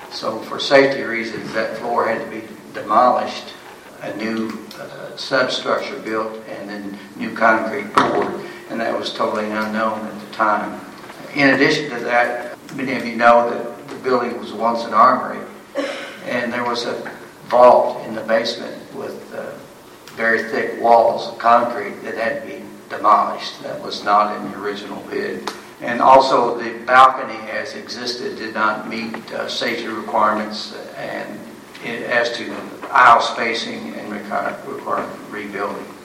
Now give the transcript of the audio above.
So for safety reasons, that floor had to be demolished, a new substructure built, and then new concrete poured, and that was totally unknown at the time. In addition to that, many of you know that the building was once an armory, and there was a vault in the basement with very thick walls of concrete that had to be demolished. That was not in the original bid. And also the balcony as existed did not meet safety requirements and as to aisle spacing and required rebuilding.